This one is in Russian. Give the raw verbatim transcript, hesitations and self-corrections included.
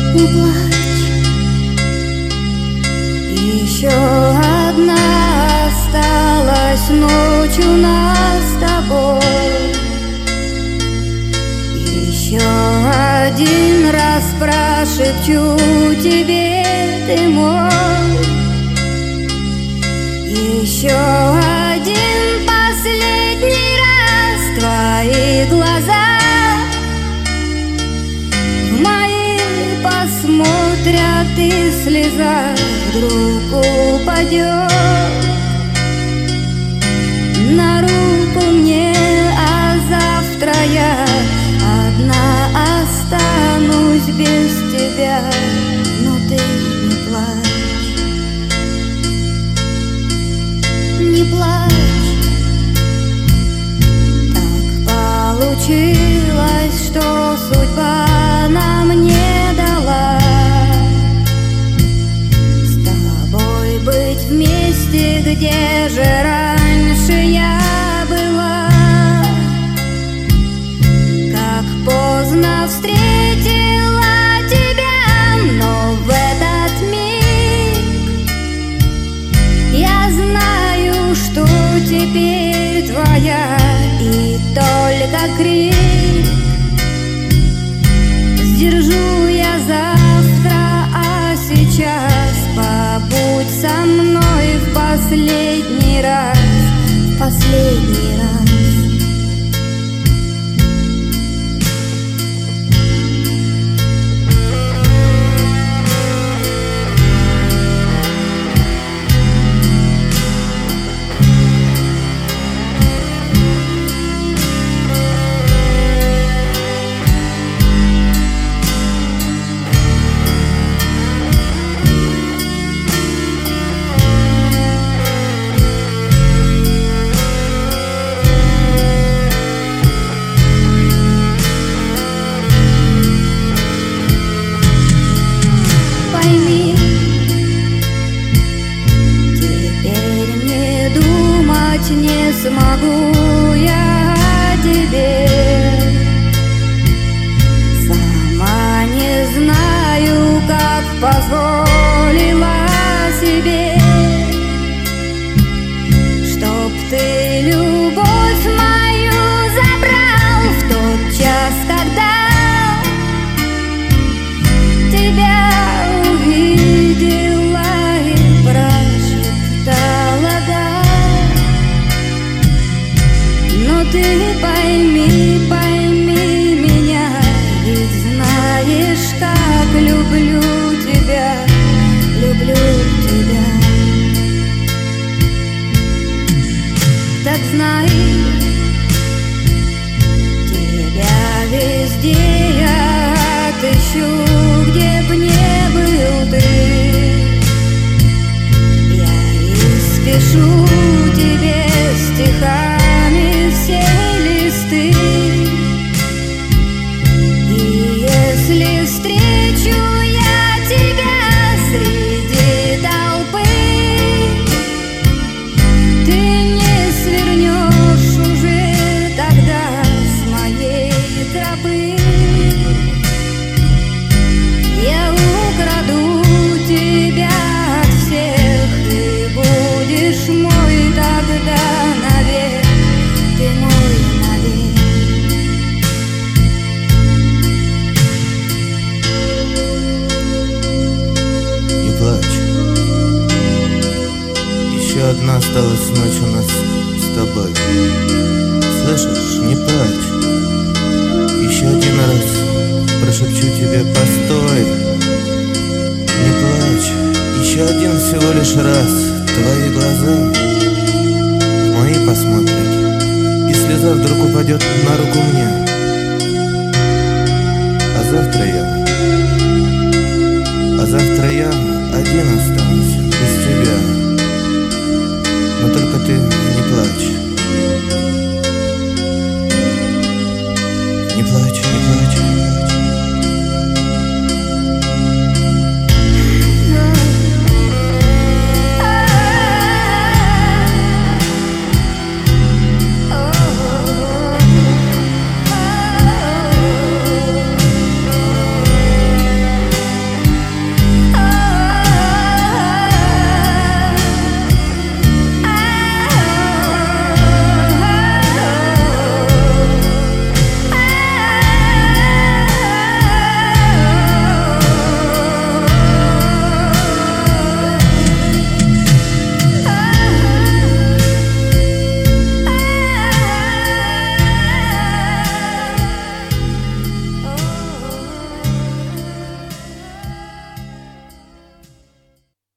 Не плачь, еще одна осталась ночь у нас с тобой. Еще один раз прошепчу тебе, ты мой. Еще один последний раз твои глаза в мои посмотрят, и слеза вдруг упадет на руку мне, а завтра я одна останусь без тебя. Но ты не плачь, не плачь. Так получилось, что судьба нам не дала с тобой быть вместе, где же раньше я была. Как поздно встретила тебя, но в этот миг я знаю, что теперь твоя, и только крик сдержу я завтра, а сейчас побудь со мной в последний раз, в последний раз. Не смогу я о тебе, сама не знаю, как позволила себе, чтоб ты любовь мою забрал в тот час, когда тебя увидела и прошептала да. Но ты пойми, пойми меня, ведь знаешь, как люблю тебя, люблю тебя. Так знай, тебя везде я отыщу, где б не был ты. Я испишу тебе стихами все листы, и если встречу я тебя среди толпы, ты не свернешь уже тогда с моей тропы. Я украду тебя от всех, ты будешь мой тогда навек, ты мой навек. Не плачь, еще одна осталась ночь у нас с тобой. Слышишь, не плачь, еще один раз прошепчу тебе постой. Не плачь, еще один всего лишь раз твои глаза мои посмотрят, и слеза вдруг упадет на руку мне, а завтра я, а завтра я один останусь.